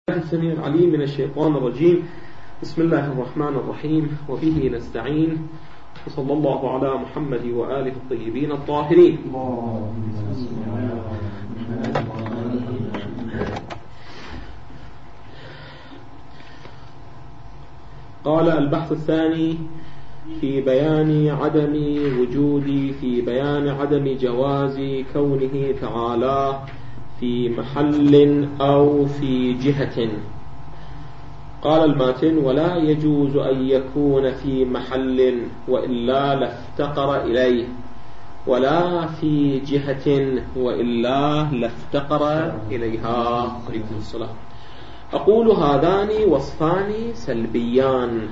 السميع العليم من الشيطان الرجيم. بسم الله الرحمن الرحيم، وبه نستعين، وصلى الله على محمد وآله الطيبين الطاهرين. قال البحث الثاني في بيان عدم جواز كونه تعالى في محل أو في جهة. قال الماتن: ولا يجوز أن يكون في محل وإلا لافتقر إليه، ولا في جهة وإلا لافتقر إليها. عليكم السلام. أقول هذان وصفان سلبيان.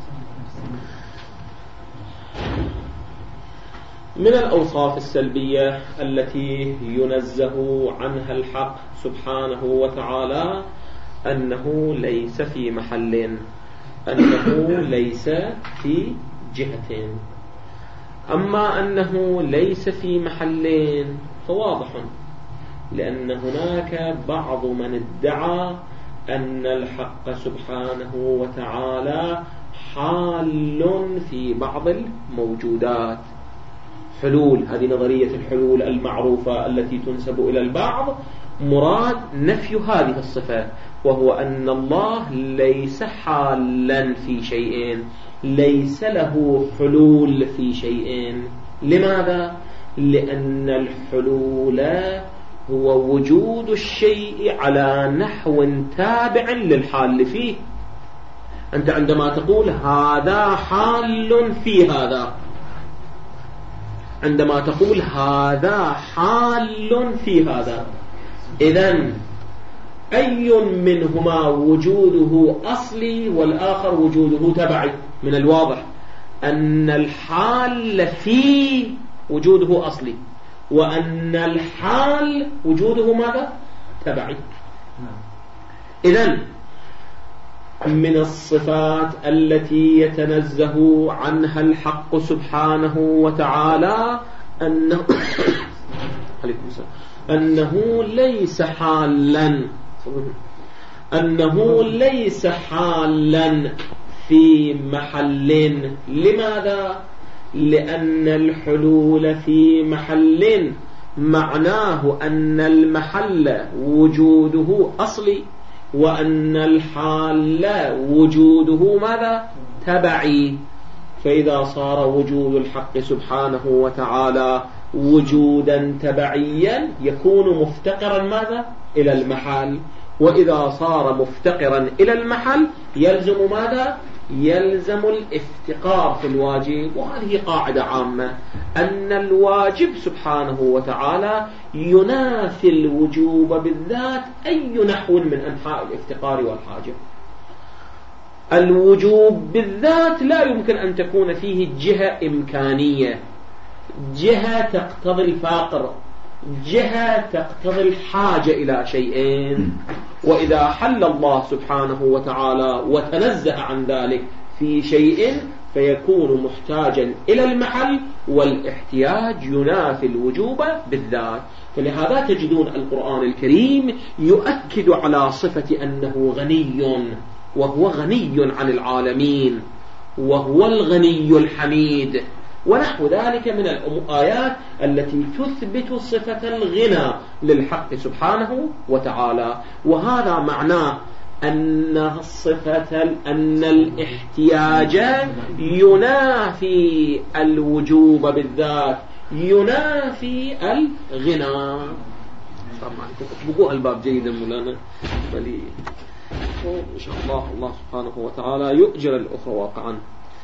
من الأوصاف السلبية التي ينزه عنها الحق سبحانه وتعالى أنه ليس في محل، أنه ليس في جهة. أما أنه ليس في محل فواضح، لأن هناك بعض من ادعى أن الحق سبحانه وتعالى حال في بعض الموجودات. حلول، هذه نظرية الحلول المعروفة التي تنسب إلى البعض، مراد نفي هذه الصفة، وهو أن الله ليس حالا في شيء، ليس له حلول في شيء. لماذا؟ لأن الحلول هو وجود الشيء على نحو تابع للحال فيه. أنت عندما تقول هذا حال في هذا، عندما تقول هذا حال في هذا، إذن أي منهما وجوده أصلي والآخر وجوده تبعي؟ من الواضح أن الحال في وجوده أصلي، وأن الحال وجوده ماذا؟ تبعي. إذن من الصفات التي يتنزه عنها الحق سبحانه وتعالى أنه ليس حالا في محل. لماذا؟ لأن الحلول في محل معناه أن المحل وجوده أصلي، وأن الحال وجوده ماذا؟ تبعي. فإذا صار وجود الحق سبحانه وتعالى وجودا تبعيا يكون مفتقرا ماذا؟ إلى المحل. وإذا صار مفتقرا إلى المحل يلزم ماذا؟ يلزم الافتقار في الواجب. وهذه قاعدة عامة، أن الواجب سبحانه وتعالى ينافي الوجوب بالذات أي نحو من أنحاء الافتقار والحاجة. الوجوب بالذات لا يمكن أن تكون فيه جهة إمكانية، جهة تقتضي الفقر، جهة تقتضي الحاجة إلى شيئين. وإذا حل الله سبحانه وتعالى وتنزه عن ذلك في شيء فيكون محتاجا إلى المحل، والاحتياج ينافي الوجوب بالذات. فلهذا تجدون القرآن الكريم يؤكد على صفة أنه غني، وهو غني عن العالمين، وهو الغني الحميد، ونحو ذلك من الآيات التي تثبت صفة الغنى للحق سبحانه وتعالى. وهذا معناه أن الاحتياج ينافي الوجوب بالذات، ينافي الغنى. اطبقوا الباب جيدا مولانا، بل إن شاء الله سبحانه وتعالى يؤجر الأخرى واقعا.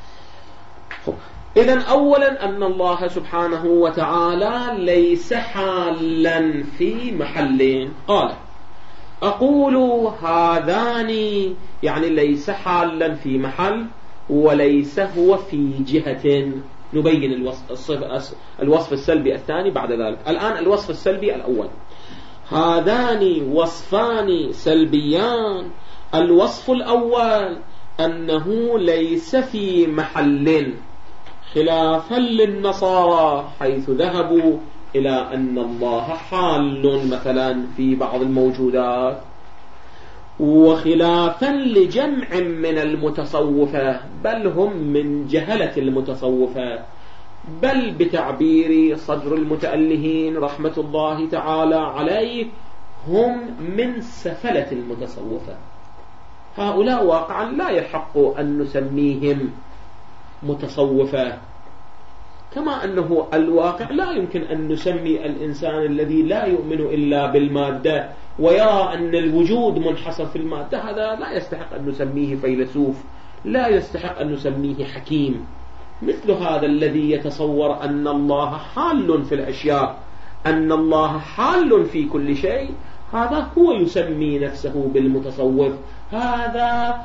إذن أولا أن الله سبحانه وتعالى ليس حالا في محلين. قال: أقول هذان، يعني ليس حالا في محل وليس هو في جهة. نبين الوصف السلبي الثاني بعد ذلك. الآن الوصف السلبي الأول: هذان وصفان سلبيان. الوصف الأول أنه ليس في محل، خلافا للنصارى حيث ذهبوا إلى أن الله حال مثلا في بعض الموجودات، وخلافا لجمع من المتصوفة، بل هم من جهلة المتصوفة، بل بتعبير صدر المتألهين رحمة الله تعالى عليه هم من سفلة المتصوفة. هؤلاء واقعا لا يحق أن نسميهم متصوفة، كما أنه الواقع لا يمكن أن نسمي الإنسان الذي لا يؤمن إلا بالمادة ويرى أن الوجود منحصر في المادة، هذا لا يستحق أن نسميه فيلسوف، لا يستحق أن نسميه حكيم. مثل هذا الذي يتصور أن الله حال في الأشياء، أن الله حال في كل شيء، هذا هو يسمي نفسه بالمتصوف. هذا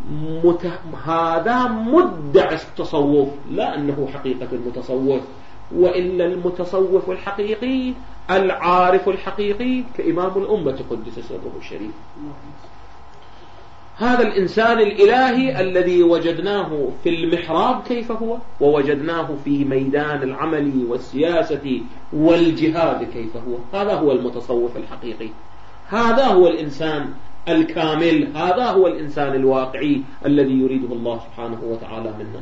مدعي التصوف، لا أنه حقيقة المتصوف. وإلا المتصوف الحقيقي العارف الحقيقي كإمام الأمة قدس سره الشريف، هذا الإنسان الإلهي الذي وجدناه في المحراب كيف هو، ووجدناه في ميدان العمل والسياسة والجهاد كيف هو. هذا هو المتصوف الحقيقي، هذا هو الإنسان الكامل، هذا هو الإنسان الواقعي الذي يريده الله سبحانه وتعالى منا.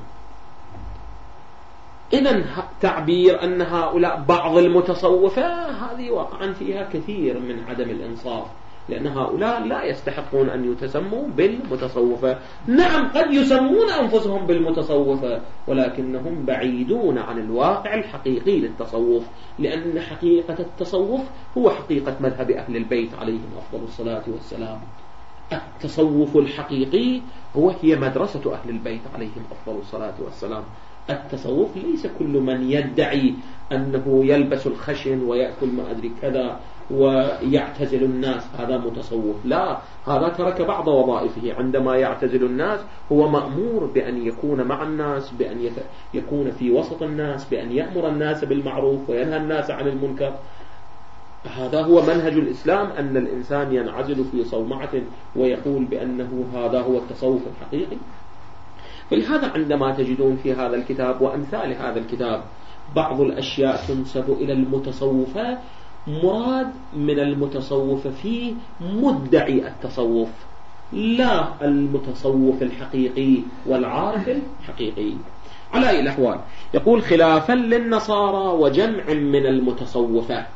إذن تعبير أن هؤلاء بعض المتصوفة هذه واقعا فيها كثير من عدم الإنصاف، لأن هؤلاء لا يستحقون أن يتسموا بالمتصوفة. نعم قد يسمون أنفسهم بالمتصوفة، ولكنهم بعيدون عن الواقع الحقيقي للتصوف، لأن حقيقة التصوف هو حقيقة مذهب أهل البيت عليهم أفضل الصلاة والسلام. التصوف الحقيقي هي مدرسة أهل البيت عليهم أفضل الصلاة والسلام. التصوف ليس كل من يدعي أنه يلبس الخشن ويأكل ما أدري كذا ويعتزل الناس هذا متصوف، لا، هذا ترك بعض وظائفه. عندما يعتزل الناس هو مأمور بأن يكون مع الناس، بأن يكون في وسط الناس، بأن يأمر الناس بالمعروف وينهى الناس عن المنكر. هذا هو منهج الإسلام، أن الإنسان ينعزل في صومعة ويقول بأنه هذا هو التصوف الحقيقي. فلهذا عندما تجدون في هذا الكتاب وأمثال هذا الكتاب بعض الأشياء تنسب إلى المتصوفة، مراد من المتصوف فيه مدعي التصوف، لا المتصوف الحقيقي والعارف الحقيقي. على أي الأحوال يقول خلافا للنصارى وجمع من المتصوفة.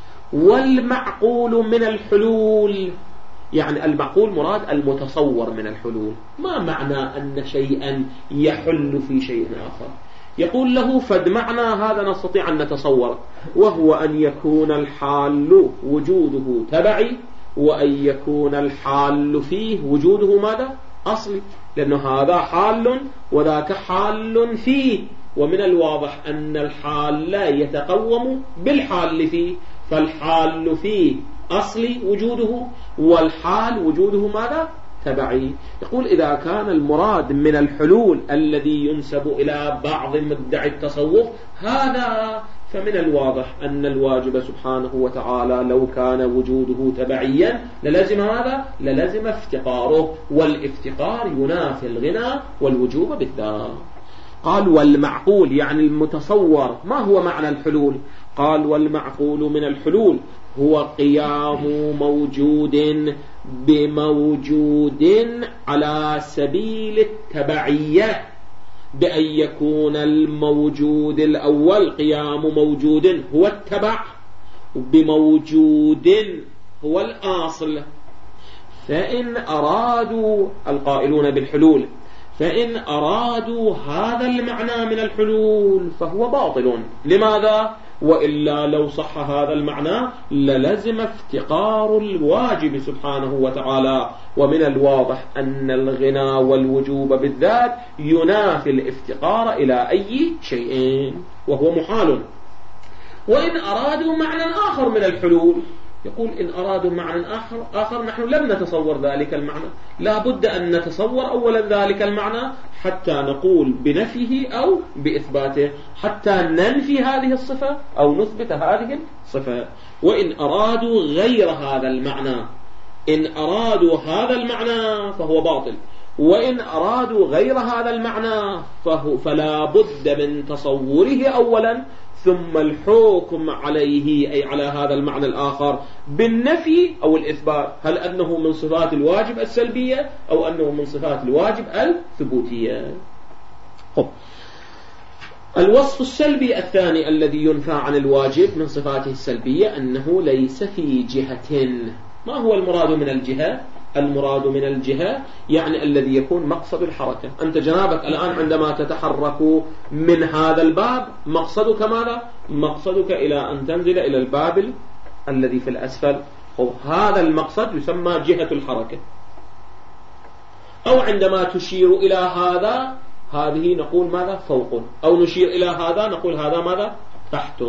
والمعقول من الحلول، يعني المعقول مراد المتصور من الحلول. ما معنى أن شيئا يحل في شيء آخر؟ يقول له فد معنى هذا نستطيع أن نتصور، وهو أن يكون الحال وجوده تبعي، وأن يكون الحال فيه وجوده ماذا؟ أصلي، لأنه هذا حال وذاك حال فيه، ومن الواضح أن الحال لا يتقوم بالحال فيه، فالحال فيه أصلي وجوده، والحال وجوده ماذا؟ تبعي. يقول إذا كان المراد من الحلول الذي ينسب إلى بعض مدعي التصوف هذا، فمن الواضح أن الواجب سبحانه وتعالى لو كان وجوده تبعيا للزم هذا، للزم افتقاره، والافتقار ينافي الغنى والوجوب بالذات. قال والمعقول يعني المتصور. ما هو معنى الحلول؟ قال والمعقول من الحلول هو قيام موجود بموجود على سبيل التبعية، بأن يكون الموجود الأول قيام موجود هو التبع بموجود هو الأصل. فإن أرادوا القائلون بالحلول، فإن أرادوا هذا المعنى من الحلول فهو باطل. لماذا؟ وإلا لو صح هذا المعنى للزم افتقار الواجب سبحانه وتعالى، ومن الواضح أن الغنى والوجوب بالذات ينافي الافتقار إلى أي شيء وهو محال. وإن أرادوا معنى آخر من الحلول، يقول إن أرادوا معنى آخر نحن لم نتصور ذلك المعنى، لا بد أن نتصور أولا ذلك المعنى حتى نقول بنفيه أو بإثباته، حتى ننفي هذه الصفة أو نثبت هذه الصفة. وإن أرادوا غير هذا المعنى، إن أرادوا هذا المعنى فهو باطل، وإن أرادوا غير هذا المعنى فلا بد من تصوره أولا ثم الحكم عليه أي على هذا المعنى الآخر بالنفي أو الإثبات، هل أنه من صفات الواجب السلبية أو أنه من صفات الواجب الثبوتية. الوصف السلبي الثاني الذي ينفى عن الواجب من صفاته السلبية أنه ليس في جهة. ما هو المراد من الجهة؟ المراد من الجهة يعني الذي يكون مقصد الحركة. أنت جنابك الآن عندما تتحرك من هذا الباب مقصدك ماذا؟ مقصدك إلى أن تنزل إلى الباب الذي في الأسفل، هذا المقصد يسمى جهة الحركة. أو عندما تشير إلى هذا هذه نقول ماذا؟ فوق، أو نشير إلى هذا نقول هذا ماذا؟ تحت.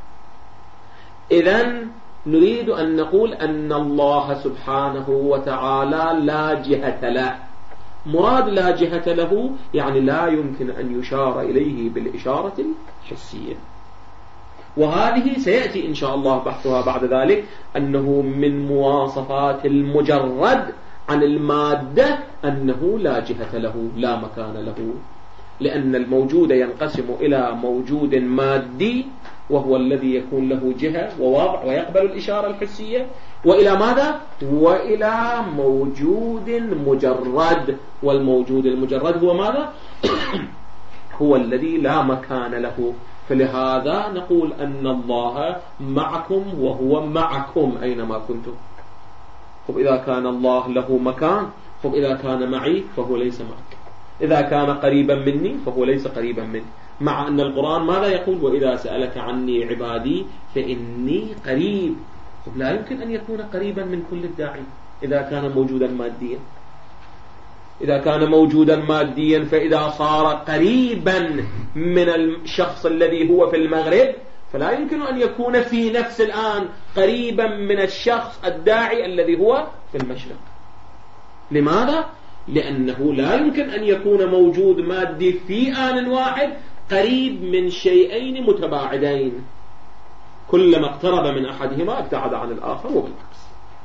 إذن نريد أن نقول أن الله سبحانه وتعالى لا جهة له. مراد لا جهة له يعني لا يمكن أن يشار إليه بالإشارة الحسية، وهذه سيأتي إن شاء الله بحثها بعد ذلك، أنه من مواصفات المجرد عن المادة أنه لا جهة له لا مكان له، لأن الموجود ينقسم إلى موجود مادي وهو الذي يكون له جهة وواضع ويقبل الإشارة الحسية، وإلى ماذا؟ وإلى موجود مجرد، والموجود المجرد هو ماذا؟ هو الذي لا مكان له. فلهذا نقول أن الله معكم وهو معكم أينما كنتم. إذا كان الله له مكان، إذا كان معي فهو ليس معك، إذا كان قريبا مني فهو ليس قريبا مني، مع أن القرآن ماذا يقول؟ وإذا سألك عني عبادي فإني قريب. لا يمكن أن يكون قريبا من كل الداعي إذا كان موجودا ماديا. إذا كان موجودا ماديا فإذا صار قريبا من الشخص الذي هو في المغرب فلا يمكن أن يكون في نفس الآن قريبا من الشخص الداعي الذي هو في المشرق. لماذا؟ لأنه لا يمكن أن يكون موجود مادي في آن واحد قريب من شيئين متباعدين، كلما اقترب من أحدهما ابتعد عن الآخر وبالعكس.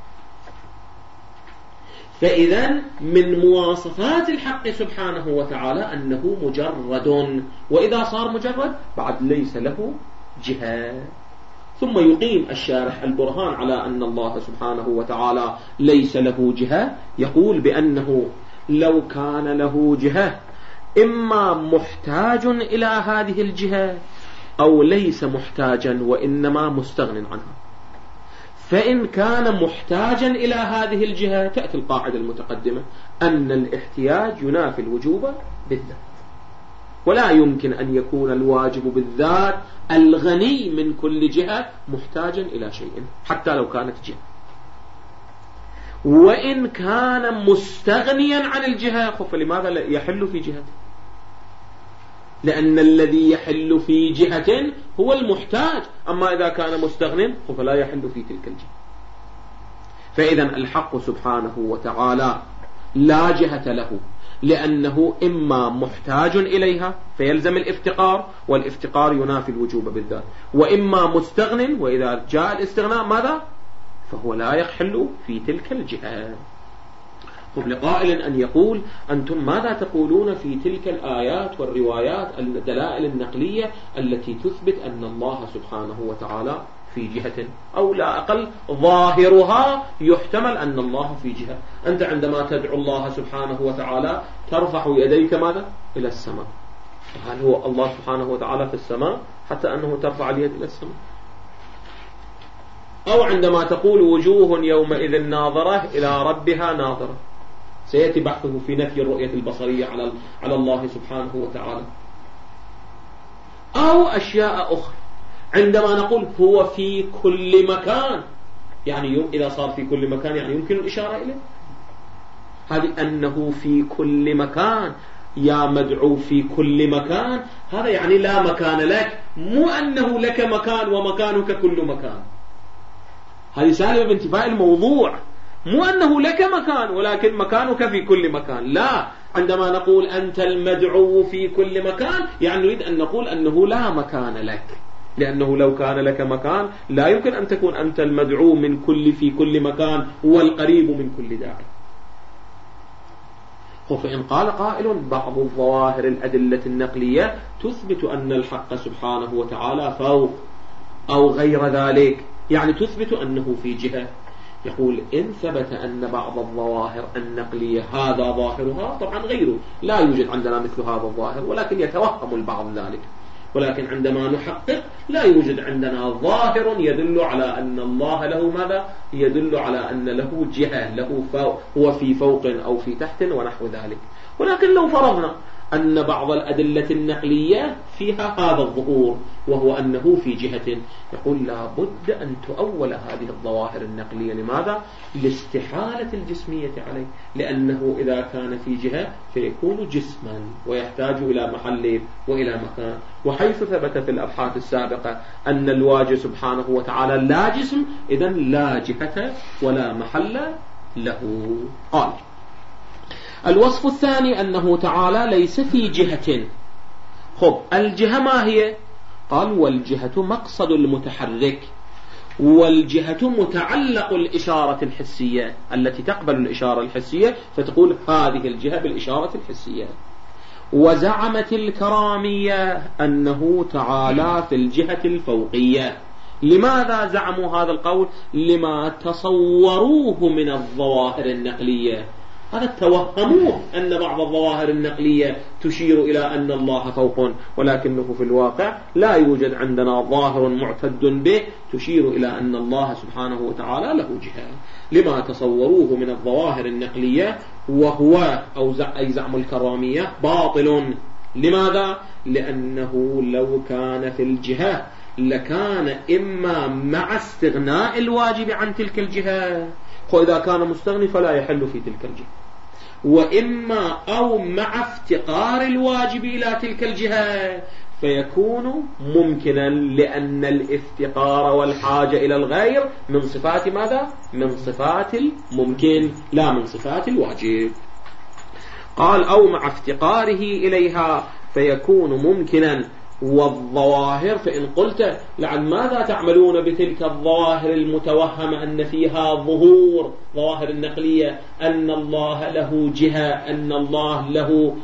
فإذا من مواصفات الحق سبحانه وتعالى أنه مجرد، وإذا صار مجرد بعد ليس له جهة. ثم يقيم الشارح البرهان على أن الله سبحانه وتعالى ليس له جهة، يقول بأنه لو كان له جهة إما محتاج إلى هذه الجهة أو ليس محتاجا وإنما مستغن عنها. فإن كان محتاجا إلى هذه الجهة تأتي القاعدة المتقدمة أن الاحتياج ينافي الوجوب بالذات، ولا يمكن أن يكون الواجب بالذات الغني من كل جهة محتاجا إلى شيء حتى لو كانت جهة. وإن كان مستغنيا عن الجهة فلماذا يحل في جهته؟ لأن الذي يحل في جهة هو المحتاج، أما إذا كان مستغن فلا يحل في تلك الجهة. فإذا الحق سبحانه وتعالى لا جهة له لأنه إما محتاج إليها فيلزم الافتقار، والافتقار ينافي الوجوب بالذات، وإما مستغن، وإذا جاء الاستغناء ماذا؟ فهو لا يحل في تلك الجهة. لقائل أن يقول أنتم ماذا تقولون في تلك الآيات والروايات الدلائل النقلية التي تثبت أن الله سبحانه وتعالى في جهة، أو لا أقل ظاهرها يحتمل أن الله في جهة. أنت عندما تدعو الله سبحانه وتعالى ترفع يديك ماذا؟ إلى السماء. هل هو الله سبحانه وتعالى في السماء حتى أنه ترفع اليد إلى السماء؟ أو عندما تقول وجوه يومئذ ناظرة إلى ربها ناظرة، سيأتي بحثه في نفي الرؤية البصرية على الله سبحانه وتعالى. أو أشياء أخرى عندما نقول هو في كل مكان، يعني إذا صار في كل مكان يعني يمكن الإشارة إليه. هذه أنه في كل مكان يا مدعو في كل مكان، هذا يعني لا مكان لك، مو أنه لك مكان ومكانك كل مكان. هذه سالبة بانتفاء الموضوع، مو أنه لك مكان ولكن مكانك في كل مكان. لا، عندما نقول أنت المدعو في كل مكان يعني نريد أن نقول أنه لا مكان لك، لأنه لو كان لك مكان لا يمكن أن تكون أنت المدعو في كل مكان والقريب من كل داعي. فإن قال قائل بعض الظواهر الأدلة النقلية تثبت أن الحق سبحانه وتعالى فوق أو غير ذلك، يعني تثبت أنه في جهة، يقول إن ثبت أن بعض الظواهر النقلية هذا ظاهرها، طبعا غيره لا يوجد عندنا مثل هذا الظاهر، ولكن يتوهم البعض ذلك، ولكن عندما نحقق لا يوجد عندنا ظاهر يدل على أن الله له ماذا؟ يدل على أن له جهة، له فوق، هو في فوق أو في تحت ونحو ذلك. ولكن لو فرضنا أن بعض الأدلة النقلية فيها هذا الظهور وهو أنه في جهة، يقول لا بد أن تؤول هذه الظواهر النقلية. لماذا؟ لاستحالة الجسمية عليه، لأنه إذا كان في جهة فيكون جسما ويحتاج إلى محل وإلى مكان، وحيث ثبت في الأبحاث السابقة أن الواجب سبحانه وتعالى لا جسم، إذن لا جهة ولا محل له. قال الوصف الثاني أنه تعالى ليس في جهة. خب الجهة ما هي؟ قال والجهة مقصد المتحرك، والجهة متعلق الإشارة الحسية التي تقبل الإشارة الحسية، فتقول هذه الجهة بالإشارة الحسية. وزعمت الكرامية أنه تعالى في الجهة الفوقية. لماذا زعموا هذا القول؟ لما تصوروه من الظواهر النقلية، هذا توهموه أن بعض الظواهر النقلية تشير إلى أن الله فوق، ولكنه في الواقع لا يوجد عندنا ظاهر معتد به تشير إلى أن الله سبحانه وتعالى له جهة، لما تصوروه من الظواهر النقلية، وهو أي زعم الكرامية باطل. لماذا؟ لأنه لو كان في الجهة لكان إما مع استغناء الواجب عن تلك الجهة، وإذا كان مستغني فلا يحل في تلك الجهة، وإما أو مع افتقار الواجب إلى تلك الجهة فيكون ممكنا، لأن الافتقار والحاجة إلى الغير من صفات ماذا؟ من صفات الممكن لا من صفات الواجب. قال أو مع افتقاره إليها فيكون ممكنا. والظواهر فإن قلت لعل ماذا تعملون بتلك الظواهر المتوهمة أن فيها ظهور، ظواهر النقلية أن الله له جهة، أن الله له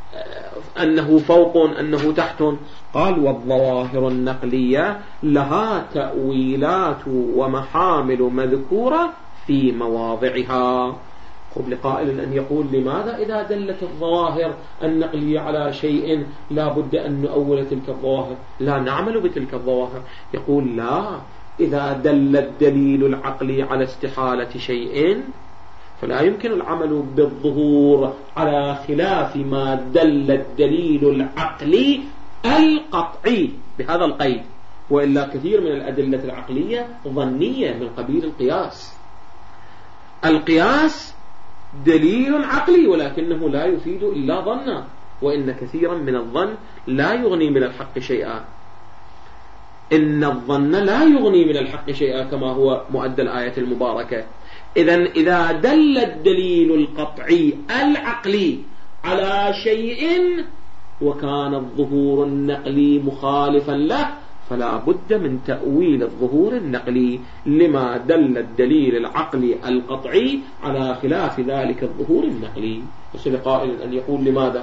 أنه فوق، أنه تحت. قال والظواهر النقلية لها تأويلات ومحامل مذكورة في مواضعها. قبل قائل أن يقول لماذا إذا دلت الظواهر النقلية على شيء لا بد أن نؤول تلك الظواهر، لا نعمل بتلك الظواهر؟ يقول لا، إذا دل الدليل العقلي على استحالة شيء فلا يمكن العمل بالظهور على خلاف ما دل الدليل العقلي القطعي بهذا القيد، وإلا كثير من الأدلة العقلية ظنية من قبيل القياس. القياس دليل عقلي ولكنه لا يفيد إلا ظنا، وإن كثيرا من الظن لا يغني من الحق شيئا. إن الظن لا يغني من الحق شيئا كما هو مؤدى الآية المباركة. إذن إذا دل الدليل القطعي العقلي على شيء وكان الظهور النقلي مخالفا له فلا بد من تأويل الظهور النقلي لما دل الدليل العقلي القطعي على خلاف ذلك الظهور النقلي. وسأل قائل أن يقول لماذا؟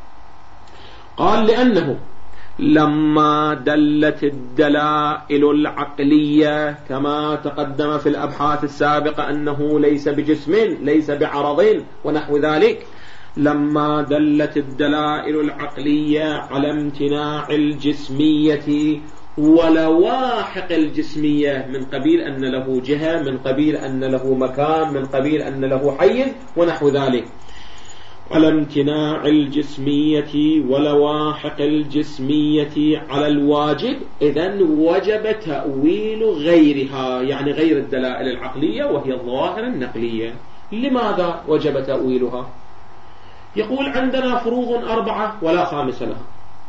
قال لأنه لما دلت الدلائل العقلية كما تقدم في الأبحاث السابقة أنه ليس بجسم ليس بعرض ونحو ذلك، لما دلت الدلائل العقلية على امتناع الجسمية ولواحق الجسمية من قبيل أن له جهة، من قبيل أن له مكان، من قبيل أن له حيز ونحو ذلك، على امتناع الجسمية ولواحق الجسمية على الواجب، إذن وجب تأويل غيرها، يعني غير الدلائل العقلية وهي الظواهر النقلية. لماذا وجب تأويلها؟ يقول عندنا فروض 4 ولا خامس لها،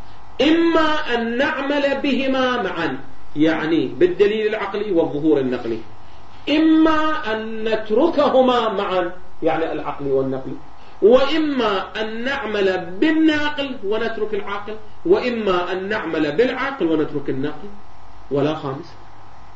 إما أن نعمل بهما معا يعني بالدليل العقلي والظهور النقلي، إما أن نتركهما معا يعني العقل والنقل، وإما أن نعمل بالناقل ونترك العاقل، وإما أن نعمل بالعاقل ونترك الناقل، ولا خامس.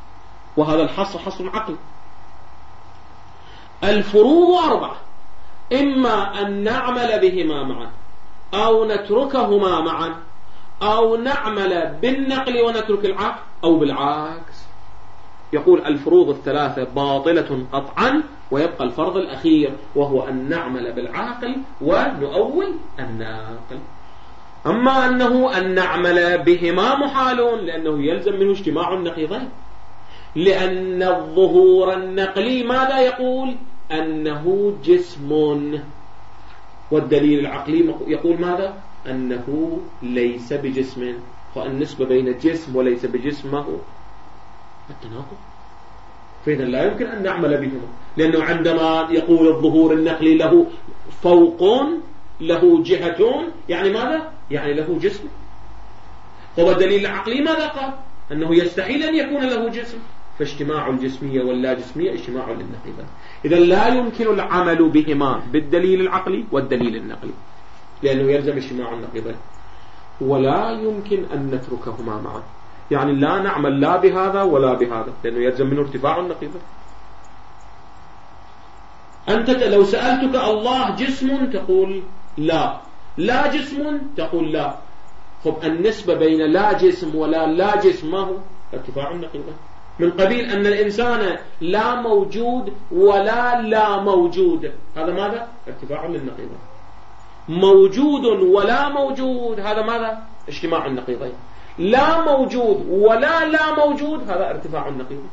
وهذا الحصر حصر عقل. الفروض 4، إما أن نعمل بهما معا أو نتركهما معا، أو نعمل بالنقل ونترك العقل، أو بالعكس. يقول الفروض الثلاثة باطلة قطعا، ويبقى الفرض الأخير وهو أن نعمل بالعقل ونؤول الناقل. أما أنه أن نعمل بهما محال، لأنه يلزم منه اجتماع النقيضين، لأن الظهور النقلي ماذا يقول؟ أنه جسم، والدليل العقلي يقول ماذا؟ أنه ليس بجسم. فالنسبة بين الجسم وليس بجسمه التناقض، فإذا لا يمكن أن نعمل بهما، لأنه عندما يقول الظهور النقلي له فوق، له جهتون، يعني ماذا؟ يعني له جسم. هو الدليل العقلي ماذا قال؟ أنه يستحيل أن يكون له جسم، فاجتماع الجسمية واللا جسمية اجتماع للنقيضين. إذا لا يمكن العمل بهما بالدليل العقلي والدليل النقلي، لأنه يلزم اجتماع النقيضين، ولا يمكن أن نتركهما معا، يعني لا نعمل لا بهذا ولا بهذا، لأنه يلزم منه ارتفاع النقيضين. أنت لو سألتك الله جسم تقول لا، لا جسم تقول لا. خب النسبة بين لا جسم ولا لا جسم ما هو؟ ارتفاع النقيضين، من قبيل أن الإنسان لا موجود ولا لا موجود، هذا ماذا؟ ارتفاع للنقيضين. موجود ولا موجود، هذا ماذا؟ اجتماع النقيضين. لا موجود ولا لا موجود، هذا ارتفاع النقيضين.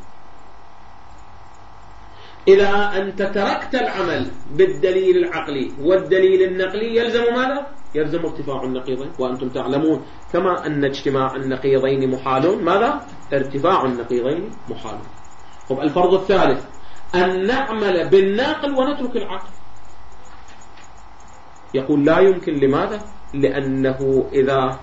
إذا أنت تركت العمل بالدليل العقلي والدليل النقلي يلزم ماذا؟ يلزم ارتفاع النقيضين، وأنتم تعلمون كما أن اجتماع النقيضين محال، ماذا؟ ارتفاع النقيضين محال. طب الفرض الثالث أن نعمل بالناقل ونترك العقل. يقول لا يمكن، لماذا؟ لأنه إذا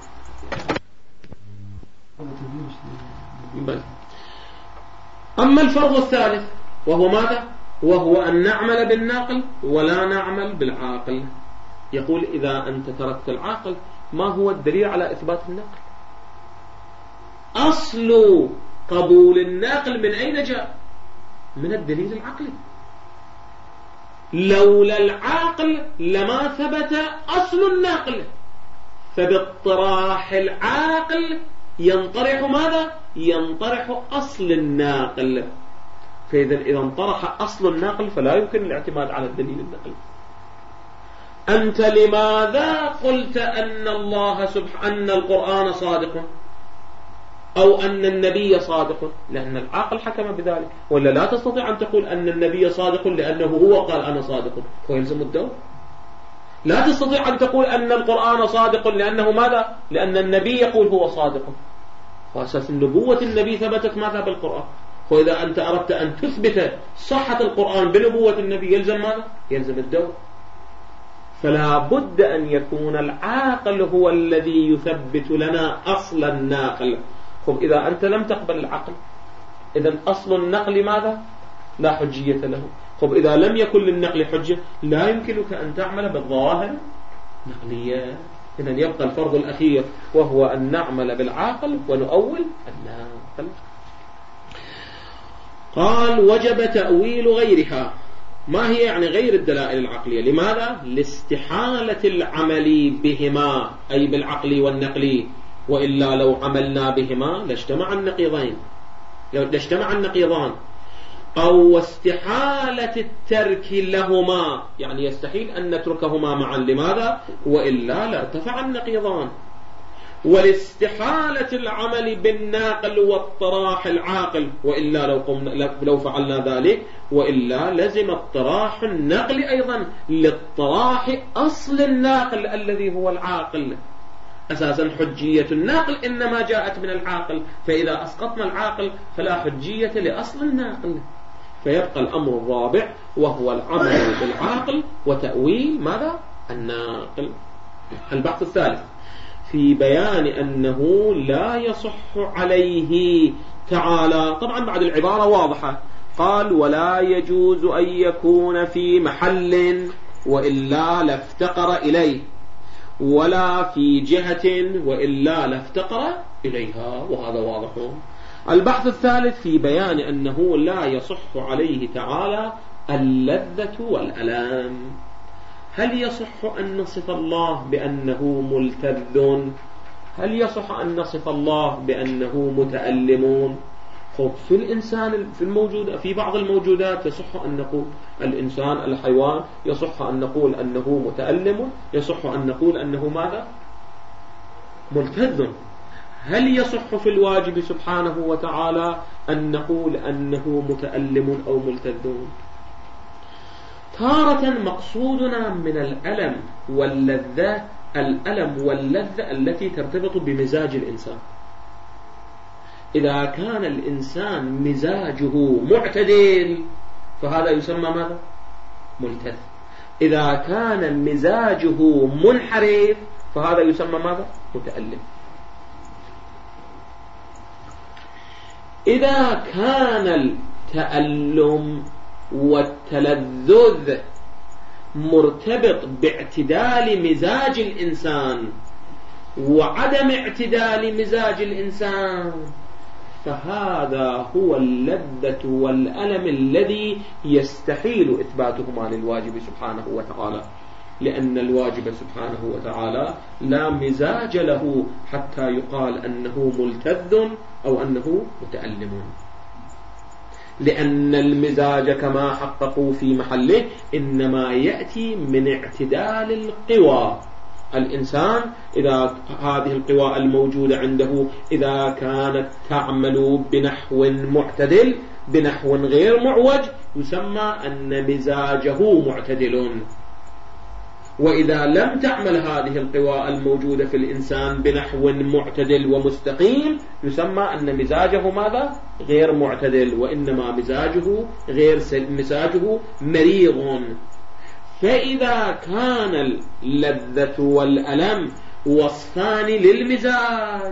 أما الفرض الثالث وهو ماذا؟ وهو أن نعمل بالناقل ولا نعمل بالعاقل. يقول إذا أنت تركت العاقل ما هو الدليل على إثبات الناقل؟ أصل قبول الناقل من أين جاء؟ من الدليل العقلي. لولا العاقل لما ثبت أصل الناقل، فباطراح العاقل ينطرح ماذا؟ ينطرح أصل الناقل. فإذا انطرح أصل الناقل فلا يمكن الاعتماد على الدليل النقلي. أنت لماذا قلت أن الله أن القرآن صادق أو أن النبي صادق؟ لأن العاقل حكم بذلك. ولا لا تستطيع أن تقول أن النبي صادق لأنه هو قال أنا صادق ويلزم الدور. لا تستطيع أن تقول أن القرآن صادق لأنه ماذا؟ لأن النبي يقول هو صادق. فأساس نبوة النبي ثبتت ماذا؟ بالقرآن. وإذا أنت أردت أن تثبت صحة القرآن بنبوة النبي يلزم ماذا؟ يلزم الدور. فلا بد أن يكون العاقل هو الذي يثبت لنا أصل الناقل. خب إذا أنت لم تقبل العقل إذا أصل النقل ماذا؟ لا حجية له. خب إذا لم يكن للنقل حجة لا يمكنك أن تعمل بالظواهر النقلية. إذا يبقى الفرض الأخير وهو أن نعمل بالعاقل ونؤول الناقل. قال وجب تأويل غيرها. ما هي يعني غير الدلائل العقلية؟ لماذا؟ لاستحالة العمل بهما أي بالعقل والنقل، وإلا لو عملنا بهما لاجتمع النقيضان. أو استحالة الترك لهما، يعني يستحيل أن نتركهما معا. لماذا؟ وإلا لا ارتفع النقيضان. والاستحالة العمل بالناقل واطراح العاقل، وإلا لو فعلنا ذلك وإلا لزم اطراح النقل أيضا لاطراح أصل الناقل الذي هو العاقل. أساسا حجية الناقل إنما جاءت من العاقل، فإذا أسقطنا العاقل فلا حجية لأصل الناقل. فيبقى الأمر الرابع وهو العمل بالعاقل وتأويل ماذا؟ الناقل. البحث الثالث في بيان أنه لا يصح عليه تعالى. طبعا بعد العبارة واضحة. قال ولا يجوز أن يكون في محل وإلا لافتقر إليه، ولا في جهة وإلا لافتقر إليها، وهذا واضح. البحث الثالث في بيان أنه لا يصح عليه تعالى اللذة والألام. هل يصح أن نصف الله بأنه ملتذ؟ هل يصح أن نصف الله بأنه متألم؟ في الإنسان في بعض الموجودات يصح أن نقول الإنسان الحيوان يصح أن نقول أنه متألم، يصح أن نقول أنه ماذا؟ ملتذ. هل يصح في الواجب سبحانه وتعالى أن نقول أنه متألم أو ملتذ؟ تارة مقصودنا من الألم واللذة الألم واللذة التي ترتبط بمزاج الإنسان. إذا كان الإنسان مزاجه معتدل فهذا يسمى ماذا؟ ملتذ. إذا كان مزاجه منحرف فهذا يسمى ماذا؟ متألم. إذا كان التألم والتلذذ مرتبط باعتدال مزاج الإنسان وعدم اعتدال مزاج الإنسان فهذا هو اللذة والألم الذي يستحيل إثباتهما للواجب سبحانه وتعالى، لأن الواجب سبحانه وتعالى لا مزاج له حتى يقال أنه ملتذ أو أنه متألم، لأن المزاج كما حققوا في محله إنما يأتي من اعتدال القوى. الإنسان إذا هذه القوى الموجودة عنده إذا كانت تعمل بنحو معتدل بنحو غير معوج يسمى أن مزاجه معتدل، وإذا لم تعمل هذه القوى الموجودة في الإنسان بنحو معتدل ومستقيم يسمى أن مزاجه ماذا؟ غير معتدل، وإنما مزاجه مريض. فإذا كان اللذة والألم وصفان للمزاج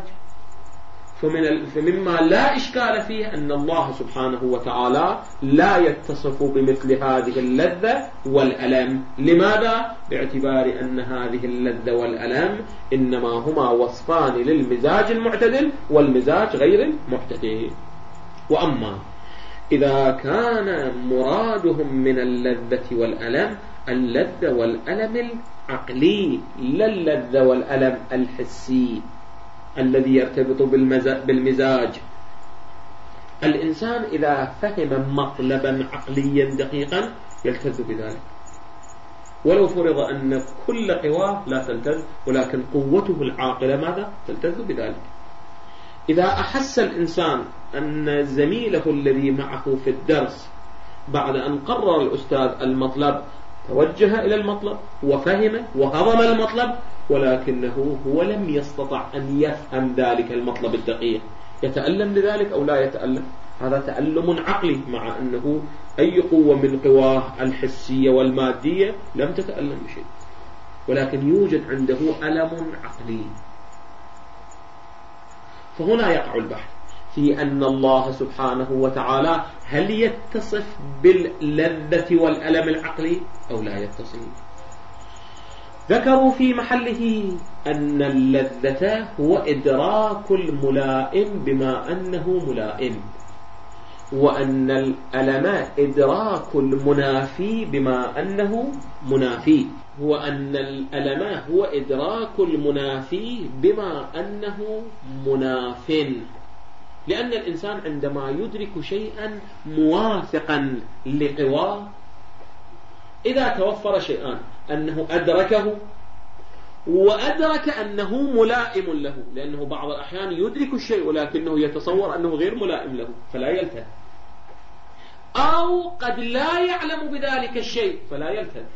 فمما لا إشكال فيه أن الله سبحانه وتعالى لا يتصف بمثل هذه اللذة والألم. لماذا؟ باعتبار أن هذه اللذة والألم إنما هما وصفان للمزاج المعتدل والمزاج غير المعتدل. وأما إذا كان مرادهم من اللذة والألم اللذة والألم العقلي لا اللذة والألم الحسي الذي يرتبط بالمزاج، الإنسان إذا فهم مطلبا عقليا دقيقا يلتذ بذلك، ولو فرض أن كل قواه لا تلتذ ولكن قوته العاقلة ماذا؟ تلتذ بذلك. إذا أحس الإنسان أن زميله الذي معه في الدرس بعد أن قرر الأستاذ المطلب توجه إلى المطلب وفهمه وهضم المطلب ولكنه هو لم يستطع أن يفهم ذلك المطلب الدقيق، يتألم لذلك أو لا يتألم؟ هذا تألم عقلي، مع أنه أي قوة من قواه الحسية والمادية لم تتألم بشيء، ولكن يوجد عنده ألم عقلي. فهنا يقع البحث في أن الله سبحانه وتعالى هل يتصف باللذة والألم العقلي أو لا يتصف؟ ذكروا في محله أن اللذة هو إدراك الملائم بما أنه ملائم، وأن الألم إدراك المنافي بما أنه منافي، وأن الألم هو إدراك المنافي بما أنه مناف. لأن الإنسان عندما يدرك شيئا موافقا لقواه، إذا توفر شيئان أنه أدركه وأدرك أنه ملائم له، لأنه بعض الأحيان يدرك الشيء ولكنه يتصور أنه غير ملائم له فلا يلتذ، أو قد لا يعلم بذلك الشيء فلا يلتذ.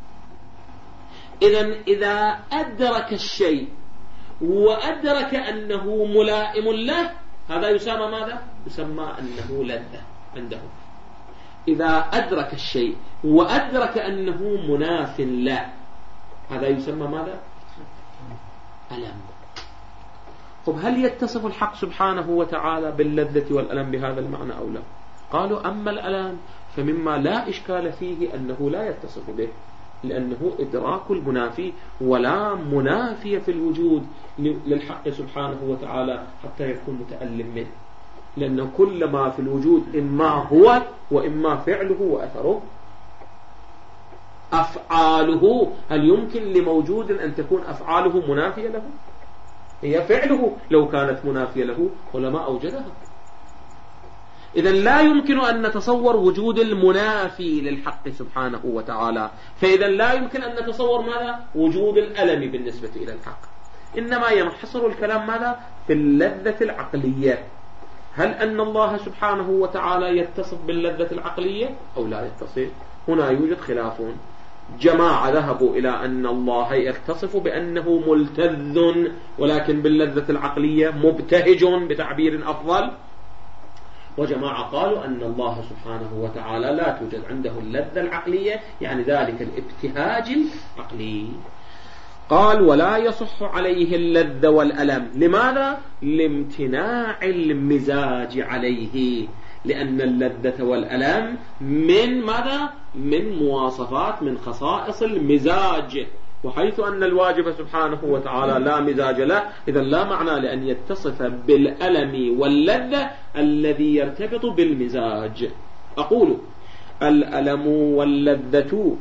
إذا أدرك الشيء وأدرك أنه ملائم له هذا يسمى ماذا؟ يسمى أنه لذة عنده. إذا أدرك الشيء وأدرك أنه مناف له هذا يسمى ماذا؟ ألم. طب هل يتصف الحق سبحانه وتعالى باللذة والألم بهذا المعنى أو لا؟ قالوا أما الألم فمما لا إشكال فيه أنه لا يتصف به، لأنه إدراك المنافي، ولا منافي في الوجود للحق سبحانه وتعالى حتى يكون متألم منه، لأنه كل ما في الوجود إما هو وإما فعله وأثره. أفعاله، هل يمكن لموجود أن تكون أفعاله منافية له؟ هي فعله لو كانت منافية له ولما أوجدها. إذن لا يمكن أن نتصور وجود المنافي للحق سبحانه وتعالى، فإذا لا يمكن أن نتصور ماذا؟ وجود الألم بالنسبة إلى الحق. إنما ينحصر الكلام ماذا؟ في اللذة العقلية. هل أن الله سبحانه وتعالى يتصف باللذة العقلية أو لا يتصف؟ هنا يوجد خلاف. جماعة ذهبوا إلى أن الله يتصف بأنه ملتذ ولكن باللذة العقلية مبتهج بتعبير أفضل، وجماعة قالوا أن الله سبحانه وتعالى لا توجد عنده اللذة العقلية، يعني ذلك الابتهاج العقلي. قال ولا يصح عليه اللذة والألم. لماذا؟ لامتناع المزاج عليه، لأن اللذة والألم من ماذا؟ من مواصفات، من خصائص المزاج، وحيث أن الواجب سبحانه وتعالى لا مزاج له، إذن لا معنى لأن يتصف بالألم واللذة الذي يرتبط بالمزاج. أقول الألم واللذة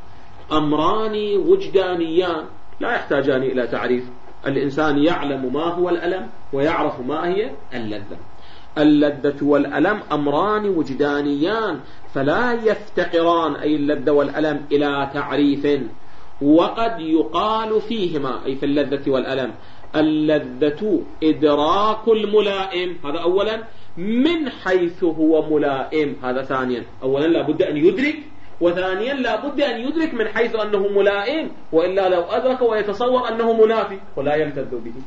أمران وجدانيان لا يحتاجان إلى تعريف. الإنسان يعلم ما هو الألم ويعرف ما هي اللذة. اللذة والألم أمران وجدانيان فلا يفتقران، أي اللذة والألم، إلى تعريف. وقد يقال فيهما، أي في اللذة والألم، اللذة إدراك الملائم، هذا أولا، من حيث هو ملائم، هذا ثانيا. أولا لا بد أن يدرك، وثانيا لا بد أن يدرك من حيث أنه ملائم، وإلا لو أدرك ويتصور أنه منافي ولا يلتذ به،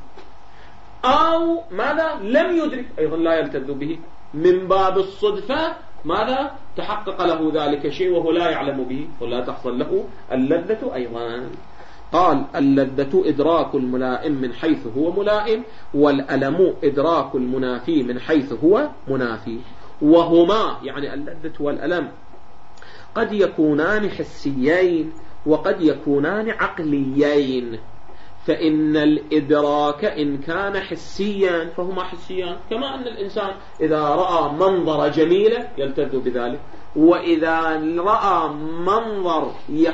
أو ماذا؟ لم يدرك أيضا لا يلتذ به، من باب الصدفة ماذا؟ تحقق له ذلك شيء وهو لا يعلم به ولا تحصل له اللذة أيضا. قال اللذة إدراك الملائم من حيث هو ملائم، والألم إدراك المنافي من حيث هو منافي. وهما يعني اللذة والألم قد يكونان حسيين وقد يكونان عقليين، فإن الإدراك إن كان حسيا فهما حسيان، كما أن الإنسان إذا رأى منظر جميلة يلتذ بذلك، وإذا رأى منظر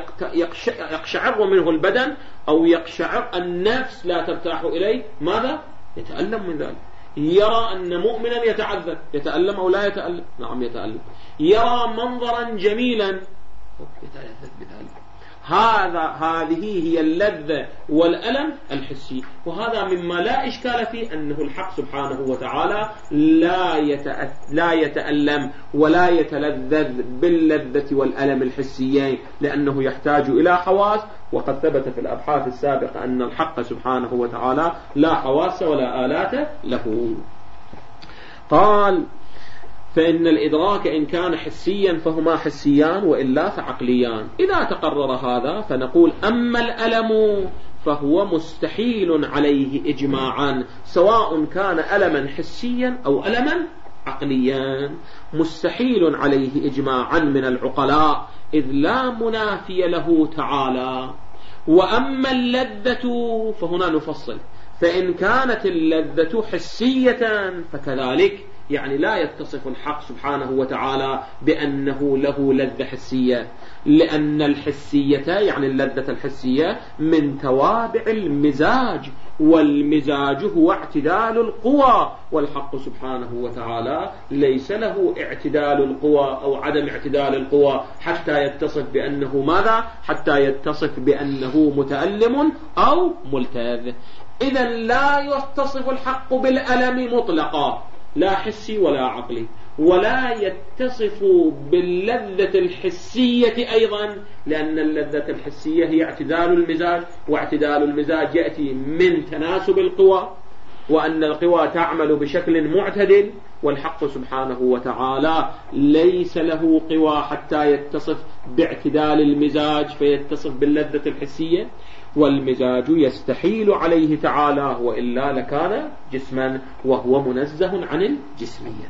يقشعر منه البدن أو يقشعر النفس لا ترتاح إليه، ماذا؟ يتألم من ذلك. يرى أن مؤمنا يتعذب، يتألم أو لا يتألم؟ نعم يتألم. يرى منظرا جميلا يتلذذ بذلك. هذه هي اللذة والألم الحسي، وهذا مما لا إشكال فيه، أنه الحق سبحانه وتعالى لا يتألم ولا يتلذذ باللذة والألم الحسيين، لأنه يحتاج إلى حواس، وقد ثبت في الأبحاث السابقة أن الحق سبحانه وتعالى لا حواس ولا آلات له. قال فإن الإدراك إن كان حسيا فهما حسيان وإلا فعقليان. إذا تقرر هذا فنقول أما الألم فهو مستحيل عليه إجماعا، سواء كان ألما حسيا أو ألما عقليا، مستحيل عليه إجماعا من العقلاء، إذ لا منافي له تعالى. وأما اللذة فهنا نفصل، فإن كانت اللذة حسية فكذلك، يعني لا يتصف الحق سبحانه وتعالى بأنه له لذة حسية، لأن الحسية يعني اللذة الحسية من توابع المزاج، والمزاج هو اعتدال القوى، والحق سبحانه وتعالى ليس له اعتدال القوى أو عدم اعتدال القوى حتى يتصف بأنه ماذا؟ حتى يتصف بأنه متألم أو ملتذ. إذا لا يتصف الحق بالألم مطلقا، لا حسي ولا عقلي، ولا يتصف باللذة الحسية أيضا، لأن اللذة الحسية هي اعتدال المزاج، واعتدال المزاج يأتي من تناسب القوى، وأن القوى تعمل بشكل معتدل، والحق سبحانه وتعالى ليس له قوى حتى يتصف باعتدال المزاج فيتصف باللذة الحسية، والمزاج يستحيل عليه تعالى، وإلا لكان جسما وهو منزه عن الجسمية.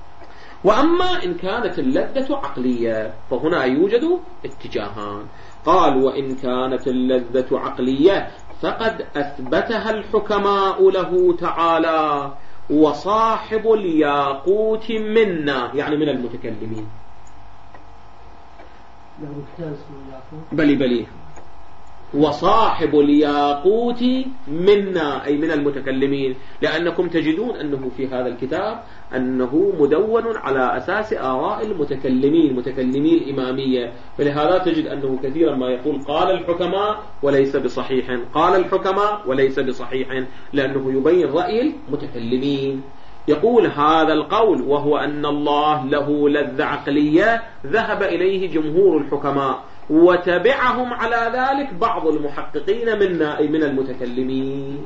وأما إن كانت اللذة عقلية فهنا يوجد اتجاهان. قال وإن كانت اللذة عقلية فقد أثبتها الحكماء له تعالى، وصاحب الياقوت منا، يعني من المتكلمين. بلي وصاحب الياقوت منا أي من المتكلمين، لأنكم تجدون أنه في هذا الكتاب أنه مدون على أساس آراء المتكلمين متكلمي الإمامية، فلهذا تجد أنه كثيرا ما يقول قال الحكماء وليس بصحيح، قال الحكماء وليس بصحيح، لأنه يبين رأي المتكلمين. يقول هذا القول وهو أن الله له لذة عقلية ذهب إليه جمهور الحكماء، وتبعهم على ذلك بعض المحققين منا أي من المتكلمين.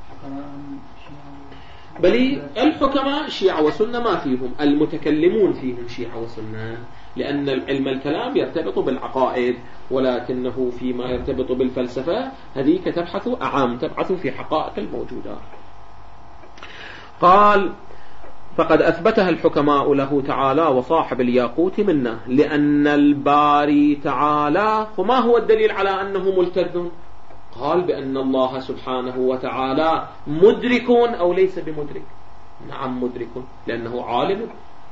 بل الحكماء شيعة وسنة ما فيهم، المتكلمون فيهم شيعة وسنة، لأن علم الكلام يرتبط بالعقائد، ولكنه فيما يرتبط بالفلسفة هذيك تبحث تبحث في حقائق الموجودات. قال فقد أثبتها الحكماء له تعالى وصاحب الياقوت منا، لأن الباري تعالى. وما هو الدليل على أنه ملتذ؟ قال بأن الله سبحانه وتعالى مدرك أو ليس بمدرك. نعم مدرك لأنه عالم.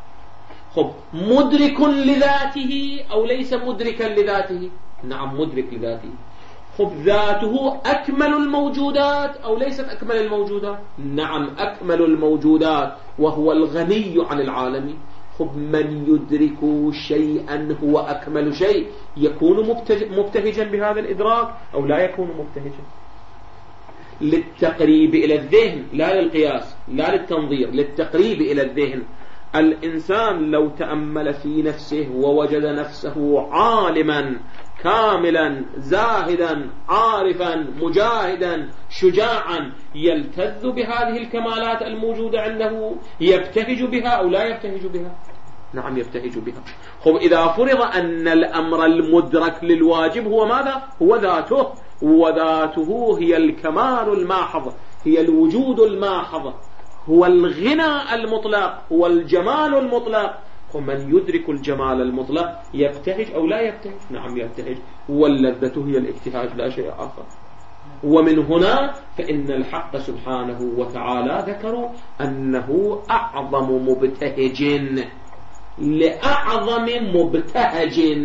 مدرك لذاته أو ليس مدركا لذاته؟ نعم مدرك لذاته. ذاته أكمل الموجودات أو ليست أكمل الموجودات؟ نعم أكمل الموجودات، وهو الغني عن العالم. من يدرك شيئا هو أكمل شيء يكون مبتهجا بهذا الإدراك أو لا يكون مبتهجا؟ للتقريب إلى الذهن لا للقياس لا للتنظير، للتقريب إلى الذهن. الإنسان لو تأمل في نفسه ووجد نفسه عالما كاملا زاهدا عارفا مجاهدا شجاعا، يلتذ بهذه الكمالات الموجودة عنده، يبتهج بها أو لا يبتهج بها؟ نعم يبتهج بها. إذا فرض أن الأمر المدرك للواجب هو ماذا؟ هو ذاته، وذاته هي الكمال الماحظ، هي الوجود الماحظ، هو الغنى المطلق، هو الجمال المطلق. ومن يدرك الجمال المطلق يبتهج أو لا يبتهج؟ نعم يبتهج، واللذة هي الابتهاج لا شيء آخر. ومن هنا فإن الحق سبحانه وتعالى ذكروا أنه أعظم مبتهج لأعظم مبتهج.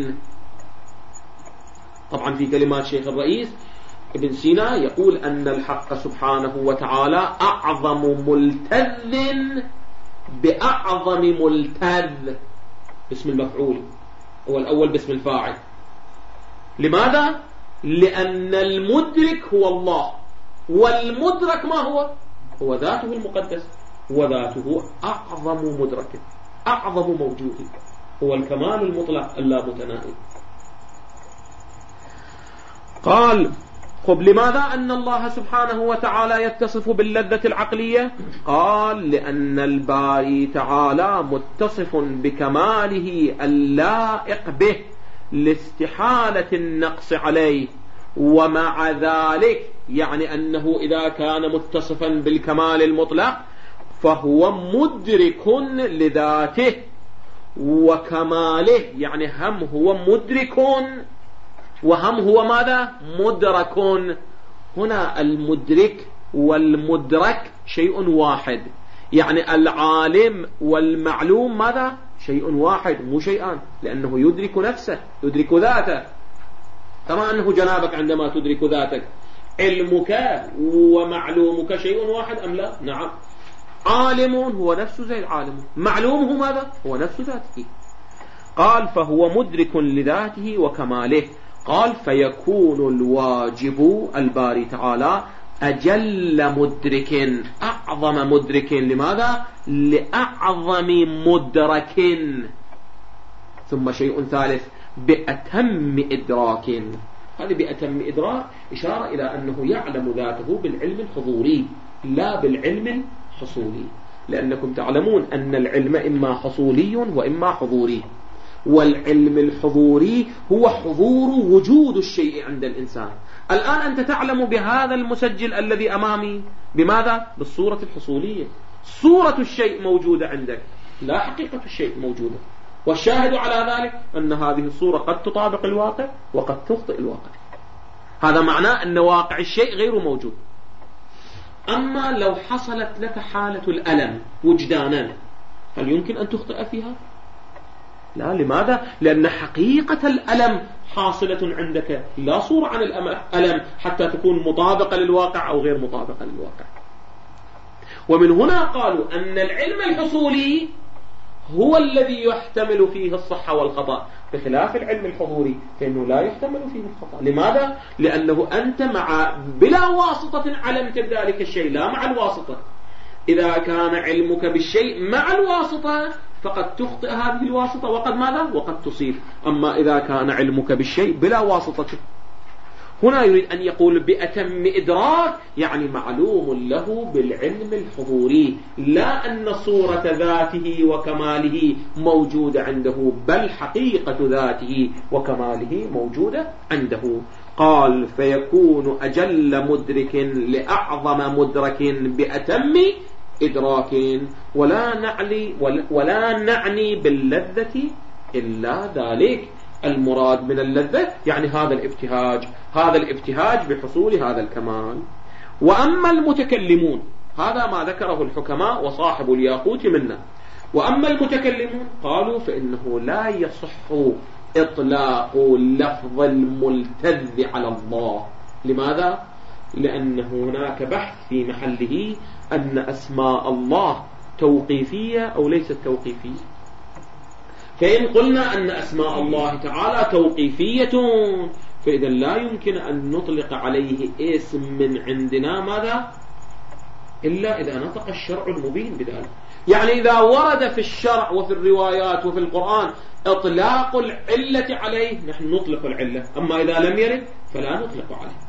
طبعا في كلمات شيخ الرئيس ابن سينا يقول أن الحق سبحانه وتعالى أعظم ملتذ بأعظم ملتذ، باسم المفعول، هو الأول باسم الفاعل. لماذا؟ لأن المدرك هو الله، والمدرك ما هو؟ هو ذاته المقدس، وذاته أعظم مدرك أعظم موجود، هو الكمال المطلق اللامتناهي. قال لماذا أن الله سبحانه وتعالى يتصف باللذة العقلية؟ قال لأن الباري تعالى متصف بكماله اللائق به لاستحالة النقص عليه، ومع ذلك يعني أنه إذا كان متصفا بالكمال المطلق فهو مدرك لذاته وكماله، يعني هم هو مدرك وهم هو ماذا؟ مدرك. هنا المدرك والمدرك شيء واحد، يعني العالم والمعلوم ماذا؟ شيء واحد مو شيئان، لأنه يدرك نفسه يدرك ذاته، كما أنه جنابك عندما تدرك ذاتك. علمك ومعلومك شيء واحد أم لا؟ نعم. عالم هو نفسه زي العالم، معلومه ماذا؟ هو نفس ذاته. قال فهو مدرك لذاته وكماله. قال فيكون الواجب الباري تعالى أجل مدرك أعظم مدرك. لماذا؟ لأعظم مدرك. ثم شيء ثالث بأتم إدراك. هذه بأتم إدراك إشارة إلى أنه يعلم ذاته بالعلم الحضوري لا بالعلم الحصولي، لأنكم تعلمون أن العلم إما حصولي وإما حضوري، والعلم الحضوري هو حضور وجود الشيء عند الإنسان. الآن أنت تعلم بهذا المسجل الذي أمامي بماذا؟ بالصورة الحصولية، صورة الشيء موجودة عندك لا حقيقة الشيء موجودة، والشاهد على ذلك أن هذه الصورة قد تطابق الواقع وقد تخطئ الواقع. هذا معناه أن واقع الشيء غير موجود. أما لو حصلت لك حالة الألم وجدانا، هل يمكن أن تخطئ فيها؟ لا. لماذا؟ لأن حقيقة الألم حاصلة عندك، لا صورة عن الألم حتى تكون مطابقة للواقع أو غير مطابقة للواقع. ومن هنا قالوا أن العلم الحصولي هو الذي يحتمل فيه الصحة والخطأ، بخلاف العلم الحضوري فإنه لا يحتمل فيه الخطأ. لماذا؟ لأنه أنت بلا واسطة علمت بذلك الشيء، لا مع الواسطة. إذا كان علمك بالشيء مع الواسطة فقد تخطئ هذه الواسطة وقد ماذا؟ وقد تصيب. أما إذا كان علمك بالشيء بلا واسطة، هنا يريد أن يقول بأتم إدراك، يعني معلوم له بالعلم الحضوري، لا أن صورة ذاته وكماله موجودة عنده، بل حقيقة ذاته وكماله موجودة عنده. قال فيكون أجل مدرك لأعظم مدرك بأتم إدراك، ولا نعني باللذة إلا ذلك. المراد من اللذة يعني هذا الابتهاج بحصول هذا الكمال. وأما المتكلمون، هذا ما ذكره الحكماء وصاحب الياقوت منا. وأما المتكلمون قالوا فإنه لا يصح إطلاق لفظ الملتذ على الله. لماذا؟ لأن هناك بحث في محله أن أسماء الله توقيفية أو ليست توقيفية. فإن قلنا أن أسماء الله تعالى توقيفية فإذا لا يمكن أن نطلق عليه اسم من عندنا ماذا؟ إلا إذا نطق الشرع المبين بذلك. يعني إذا ورد في الشرع وفي الروايات وفي القرآن إطلاق العلة عليه نحن نطلق العلة، أما إذا لم يرد فلا نطلق عليه.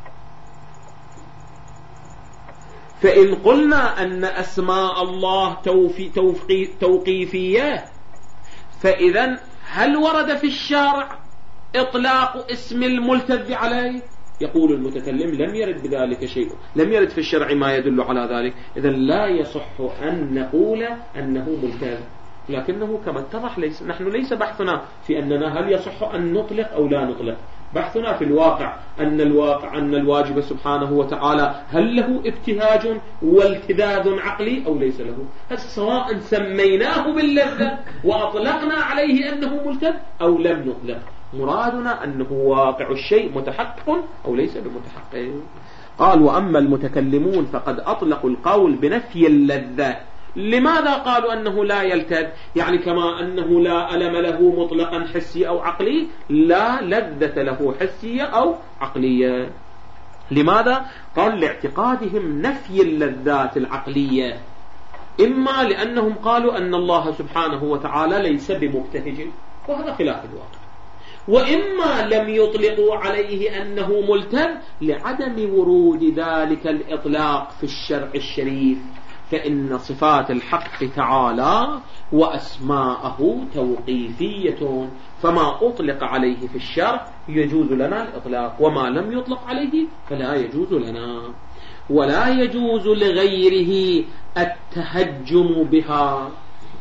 فإن قلنا أن أسماء الله توقيفية فإذا هل ورد في الشرع إطلاق اسم الملتذ عليه؟ يقول المتكلم لم يرد بذلك شيء، لم يرد في الشرع ما يدل على ذلك، إذا لا يصح أن نقول أنه ملتذ. لكنه كما اتضح نحن ليس بحثنا في أننا هل يصح أن نطلق أو لا نطلق، بحثنا في الواقع أن الواجب سبحانه وتعالى هل له ابتهاج والتذاذ عقلي أو ليس له. سواء سميناه باللذة وأطلقنا عليه أنه ملتذ أو لم نطلق، مرادنا أنه واقع الشيء متحقق أو ليس بمتحقق. قال وأما المتكلمون فقد أطلقوا القول بنفي اللذة. لماذا قالوا أنه لا يلتذ؟ يعني كما أنه لا ألم له مطلقا حسي أو عقلي، لا لذة له حسية أو عقلية. لماذا؟ قال لاعتقادهم نفي اللذات العقلية، إما لأنهم قالوا أن الله سبحانه وتعالى ليس بمبتهج وهذا خلاف الواقع، وإما لم يطلقوا عليه أنه ملتذ لعدم ورود ذلك الإطلاق في الشرع الشريف، فإن صفات الحق تعالى وأسماءه توقيفية، فما أطلق عليه في الشرع يجوز لنا الإطلاق، وما لم يطلق عليه فلا يجوز لنا. ولا يجوز لغيره التهجم بها.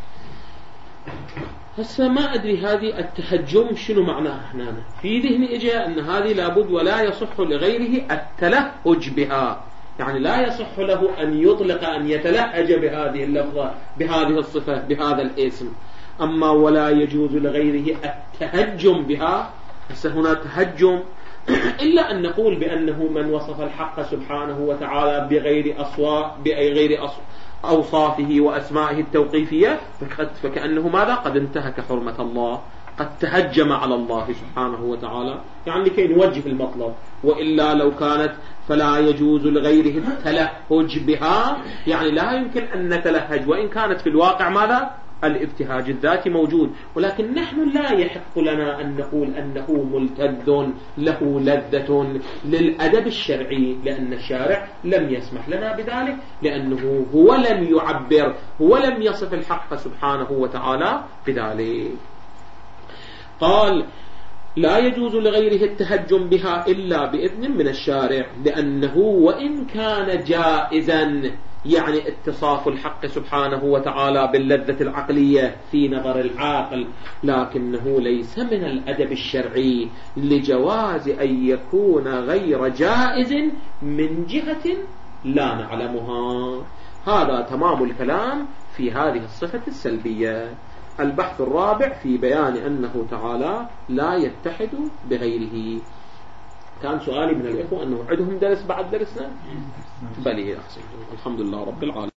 هسه ما أدري هذه التهجم شنو معناها هنا. في ذهني إجا أن هذه لابد ولا يصح لغيره التلهج بها، يعني لا يصح له أن يطلق أن يتلهج بهذه اللفظة بهذه الصفة بهذا الاسم. أما ولا يجوز لغيره التهجم بها، هسه هنا تهجم إلا أن نقول بأنه من وصف الحق سبحانه وتعالى بغير أوصافه وأسمائه التوقيفية فكأنه ماذا؟ قد انتهك حرمة الله، قد تهجم على الله سبحانه وتعالى، يعني لكي نوجه المطلب. وإلا لو كانت فلا يجوز لغيره التلهج بها، يعني لا يمكن أن نتلهج، وإن كانت في الواقع ماذا؟ الابتهاج الذاتي موجود، ولكن نحن لا يحق لنا أن نقول أنه ملتذ له لذة للأدب الشرعي، لأن الشارع لم يسمح لنا بذلك، لأنه هو لم يعبر، هو لم يصف الحق سبحانه وتعالى بذلك. قال لا يجوز لغيره التهجم بها إلا بإذن من الشارع، لأنه وإن كان جائزا، يعني اتصاف الحق سبحانه وتعالى باللذة العقلية في نظر العاقل، لكنه ليس من الأدب الشرعي لجواز أن يكون غير جائز من جهة لا نعلمها. هذا تمام الكلام في هذه الصفة السلبية. البحث الرابع في بيان أنه تعالى لا يتحد بغيره. كان سؤالي من الإخوة أنه عندهم درس بعد درسنا؟ بلي يا أخي، الحمد لله رب العالمين.